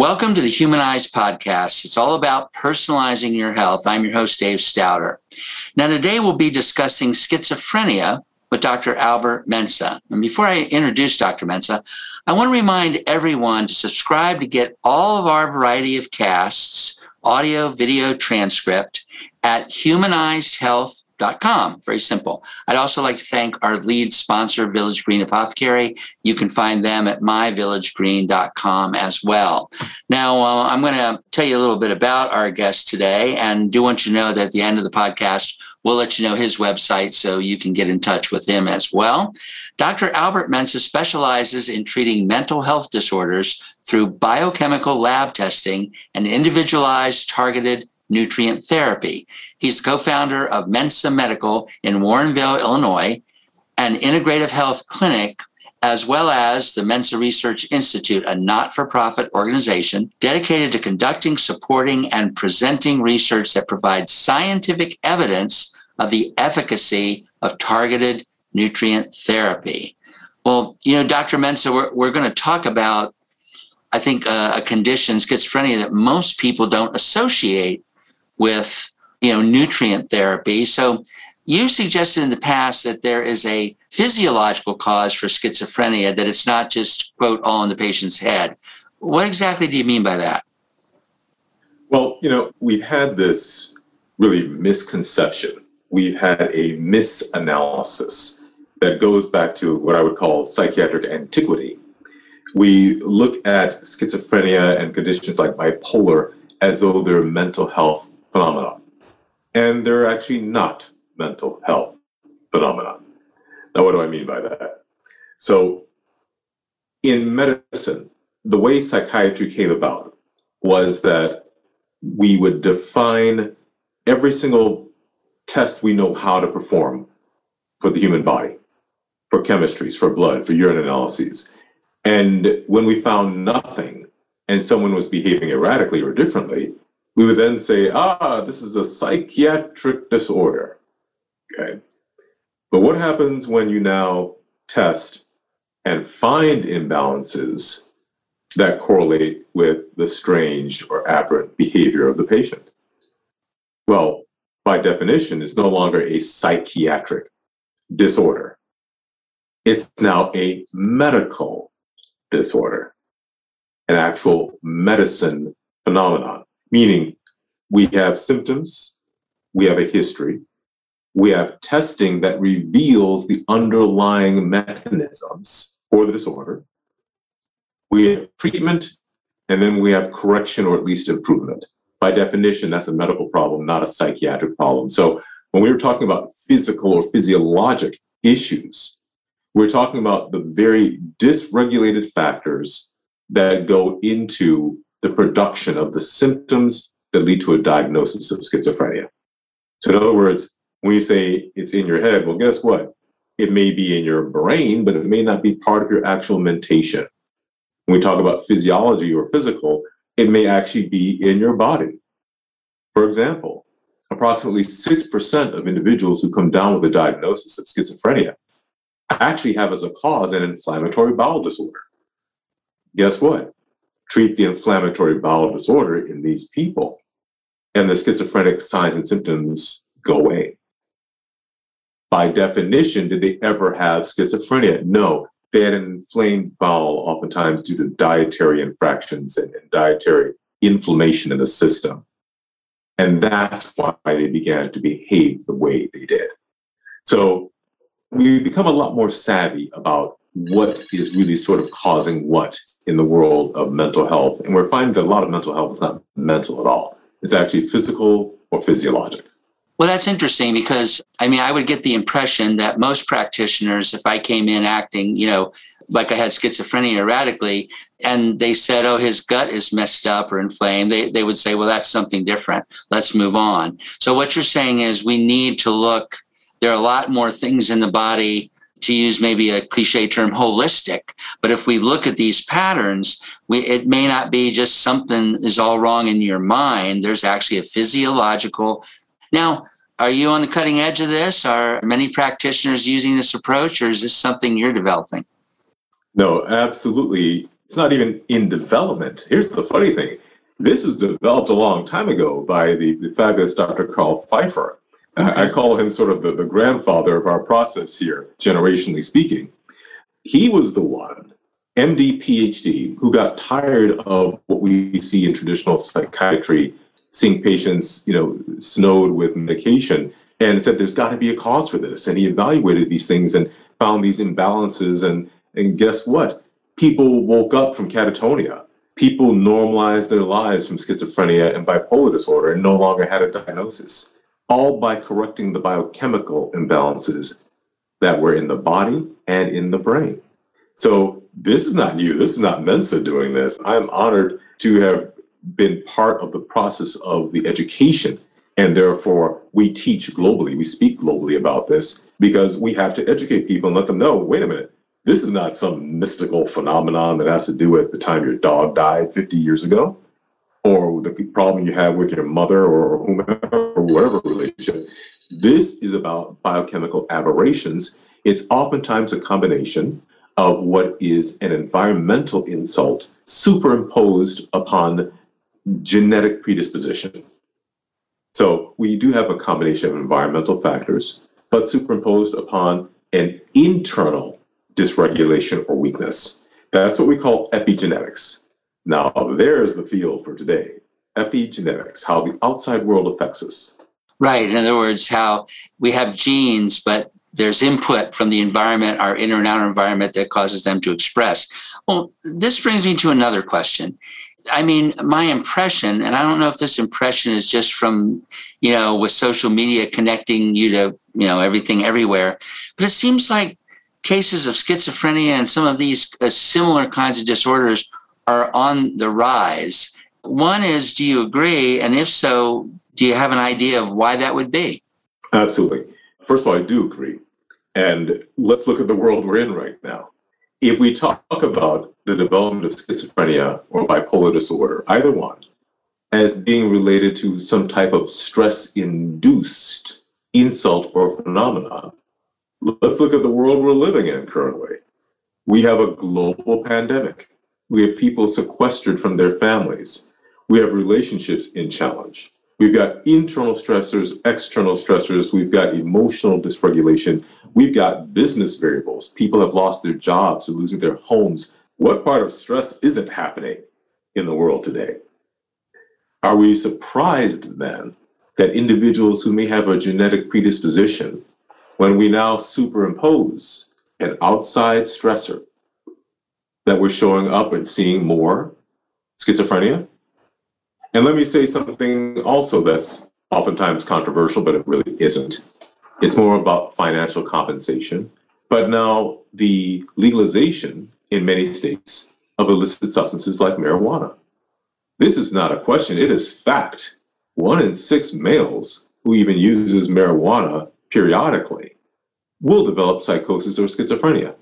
Welcome to the Humanized Podcast. It's all about personalizing your health. I'm your host, Dave Stouter. Now, today we'll be discussing schizophrenia with Dr. Albert Mensah. And before I introduce Dr. Mensah, I want to remind everyone to subscribe to get all of our variety of casts, audio, video, transcript at humanizedhealth.com. Very simple. I'd also like to thank our lead sponsor, Village Green Apothecary. You can find them at myvillagegreen.com as well. Now, I'm going to tell you a little bit about our guest today, and do want you to know that at the end of the podcast, we'll let you know his website so you can get in touch with him as well. Dr. Albert Mensah specializes in treating mental health disorders through biochemical lab testing and individualized targeted nutrient therapy. He's co-founder of Mensah Medical in Warrenville, Illinois, an integrative health clinic, as well as the Mensah Research Institute, a not-for-profit organization dedicated to conducting, supporting, and presenting research that provides scientific evidence of the efficacy of targeted nutrient therapy. Well, Dr. Mensah, we're going to talk about, I think, a condition, schizophrenia, that most people don't associate with, nutrient therapy. So you suggested in the past that there is a physiological cause for schizophrenia, that it's not just, quote, all in the patient's head. What exactly do you mean by that? Well, we've had this really misconception. We've had a misanalysis that goes back to what I would call psychiatric antiquity. We look at schizophrenia and conditions like bipolar as though they're mental health phenomena. And they're actually not mental health phenomena. Now, what do I mean by that? So in medicine, the way psychiatry came about was that we would define every single test we know how to perform for the human body, for chemistries, for blood, for urine analyses. And when we found nothing and someone was behaving erratically or differently, we would then say, this is a psychiatric disorder. Okay. But what happens when you now test and find imbalances that correlate with the strange or aberrant behavior of the patient? Well, by definition, it's no longer a psychiatric disorder. It's now a medical disorder, an actual medicine phenomenon, meaning we have symptoms, we have a history, we have testing that reveals the underlying mechanisms for the disorder, we have treatment, and then we have correction or at least improvement. By definition, that's a medical problem, not a psychiatric problem. So when we were talking about physical or physiologic issues, we're talking about the very dysregulated factors that go into the production of the symptoms that lead to a diagnosis of schizophrenia. So in other words, when you say it's in your head, well, guess what? It may be in your brain, but it may not be part of your actual mentation. When we talk about physiology or physical, it may actually be in your body. For example, approximately 6% of individuals who come down with a diagnosis of schizophrenia actually have as a cause an inflammatory bowel disorder. Guess what? Treat the inflammatory bowel disorder in these people, and the schizophrenic signs and symptoms go away. By definition, did they ever have schizophrenia? No. They had an inflamed bowel, oftentimes due to dietary infractions and dietary inflammation in the system. And that's why they began to behave the way they did. So we've become a lot more savvy about what is really sort of causing what in the world of mental health. And we're finding that a lot of mental health is not mental at all. It's actually physical or physiologic. Well, that's interesting because, I would get the impression that most practitioners, if I came in acting, like I had schizophrenia erratically, and they said, oh, his gut is messed up or inflamed, they would say, well, that's something different. Let's move on. So what you're saying is we need to look, there are a lot more things in the body, to use maybe a cliche term, holistic. But if we look at these patterns, it may not be just something is all wrong in your mind. There's actually a physiological. Now, are you on the cutting edge of this? Are many practitioners using this approach, or is this something you're developing? No, absolutely. It's not even in development. Here's the funny thing. This was developed a long time ago by the fabulous Dr. Carl Pfeiffer. I call him sort of the grandfather of our process here, generationally speaking. He was the one, MD, PhD, who got tired of what we see in traditional psychiatry, seeing patients, snowed with medication, and said there's got to be a cause for this. And he evaluated these things and found these imbalances. And guess what? People woke up from catatonia. People normalized their lives from schizophrenia and bipolar disorder and no longer had a diagnosis, all by correcting the biochemical imbalances that were in the body and in the brain. So this is not new. This is not Mensa doing this. I'm honored to have been part of the process of the education. And therefore, we teach globally. We speak globally about this because we have to educate people and let them know, wait a minute, this is not some mystical phenomenon that has to do with the time your dog died 50 years ago, or the problem you have with your mother or whomever, or whatever relationship. This is about biochemical aberrations. It's oftentimes a combination of what is an environmental insult superimposed upon genetic predisposition. So we do have a combination of environmental factors, but superimposed upon an internal dysregulation or weakness. That's what we call epigenetics. Now, there's the field for today. Epigenetics, how the outside world affects us. Right. In other words, how we have genes, but there's input from the environment, our inner and outer environment, that causes them to express. Well, this brings me to another question. I mean, my impression, and I don't know if this impression is just from, with social media connecting you to, everything everywhere, but it seems like cases of schizophrenia and some of these similar kinds of disorders are on the rise. One is, do you agree? And if so, do you have an idea of why that would be? Absolutely. First of all, I do agree. And let's look at the world we're in right now. If we talk about the development of schizophrenia or bipolar disorder, either one, as being related to some type of stress-induced insult or phenomenon, let's look at the world we're living in currently. We have a global pandemic. We have people sequestered from their families. We have relationships in challenge. We've got internal stressors, external stressors. We've got emotional dysregulation. We've got business variables. People have lost their jobs or losing their homes. What part of stress isn't happening in the world today? Are we surprised then that individuals who may have a genetic predisposition, when we now superimpose an outside stressor, that we're showing up and seeing more schizophrenia? And let me say something also that's oftentimes controversial, but it really isn't. It's more about financial compensation. But now the legalization in many states of illicit substances like marijuana. This is not a question, it is fact. 1 in 6 males who even uses marijuana periodically will develop psychosis or schizophrenia.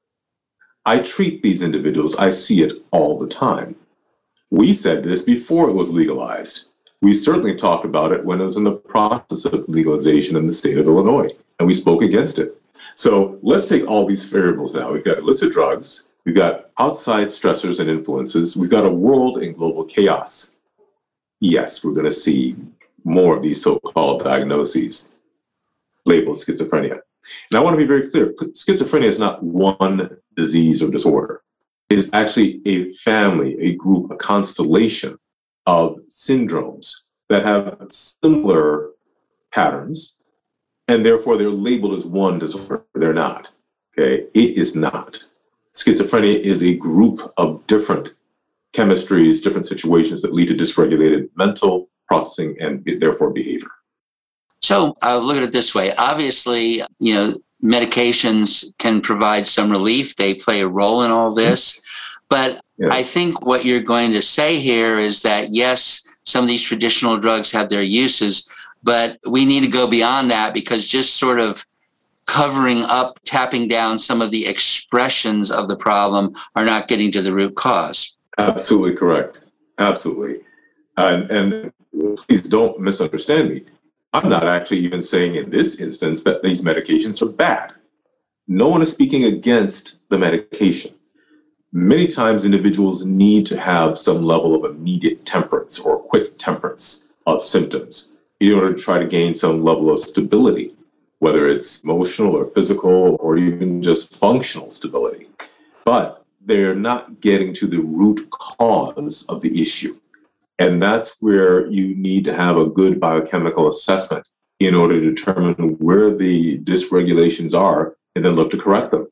I treat these individuals, I see it all the time. We said this before it was legalized. We certainly talked about it when it was in the process of legalization in the state of Illinois, and we spoke against it. So let's take all these variables now. We've got illicit drugs, we've got outside stressors and influences, we've got a world in global chaos. Yes, we're going to see more of these so-called diagnoses labeled schizophrenia. And I want to be very clear, schizophrenia is not one disease or disorder. It is actually a family, a group, a constellation of syndromes that have similar patterns, and therefore they're labeled as one disorder. They're not. Okay, it is not. Schizophrenia is a group of different chemistries, different situations that lead to dysregulated mental processing and therefore behavior. So I'll look at it this way. Obviously, medications can provide some relief. They play a role in all this. But yes. I think what you're going to say here is that, yes, some of these traditional drugs have their uses, but we need to go beyond that, because just sort of covering up, tapping down some of the expressions of the problem are not getting to the root cause. Absolutely correct. Absolutely. And please don't misunderstand me. I'm not actually even saying in this instance that these medications are bad. No one is speaking against the medication. Many times individuals need to have some level of immediate temperance or quick temperance of symptoms in order to try to gain some level of stability, whether it's emotional or physical or even just functional stability. But they're not getting to the root cause of the issue. And that's where you need to have a good biochemical assessment in order to determine where the dysregulations are and then look to correct them.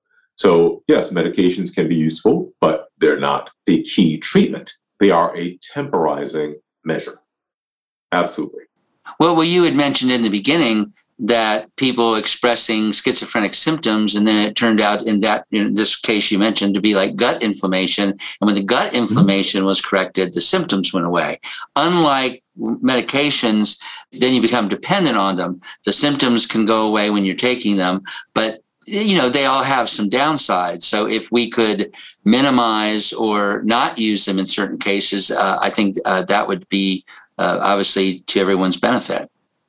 So yes, medications can be useful, but they're not the key treatment. They are a temporizing measure. Absolutely. Well, you had mentioned in the beginning that people expressing schizophrenic symptoms, and then it turned out in this case you mentioned to be like gut inflammation. And when the gut inflammation was corrected, the symptoms went away. Unlike medications, then you become dependent on them. The symptoms can go away when you're taking them, but they all have some downsides. So if we could minimize or not use them in certain cases, I think that would be obviously to everyone's benefit.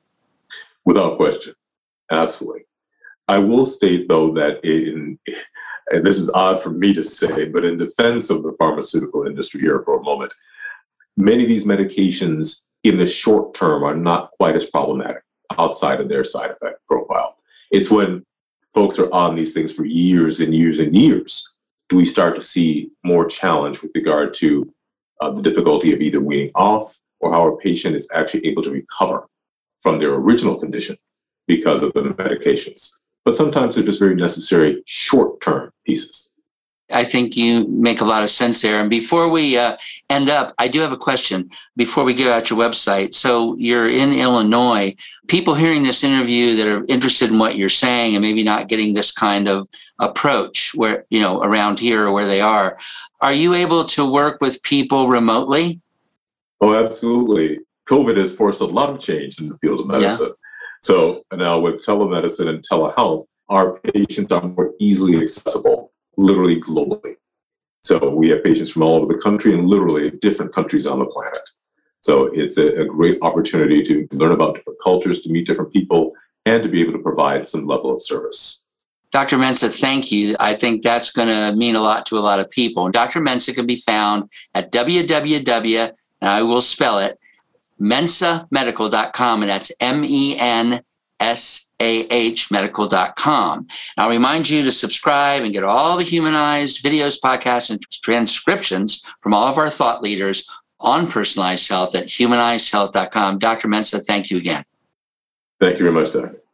Without question. Absolutely. I will state, though, that and this is odd for me to say, but in defense of the pharmaceutical industry here for a moment, many of these medications in the short term are not quite as problematic outside of their side effect profile. It's when folks are on these things for years and years and years do we start to see more challenge with regard to the difficulty of either weaning off or how a patient is actually able to recover from their original condition because of the medications. But sometimes they're just very necessary short-term pieces. I think you make a lot of sense there. And before we end up, I do have a question before we give out your website. So you're in Illinois. People hearing this interview that are interested in what you're saying and maybe not getting this kind of approach where, around here or where they are you able to work with people remotely? Oh, absolutely. COVID has forced a lot of change in the field of medicine. Yeah. So now with telemedicine and telehealth, our patients are more easily accessible, literally globally. So we have patients from all over the country and literally different countries on the planet. So it's a great opportunity to learn about different cultures, to meet different people, and to be able to provide some level of service. Dr. Mensah, thank you. I think that's going to mean a lot to a lot of people. Dr. Mensah can be found at www, and I will spell it, mensahmedical.com, and that's MENSAH medical.com. I'll remind you to subscribe and get all the humanized videos, podcasts, and transcriptions from all of our thought leaders on personalized health at humanizedhealth.com. Dr. Mensah, thank you again. Thank you very much, Doctor.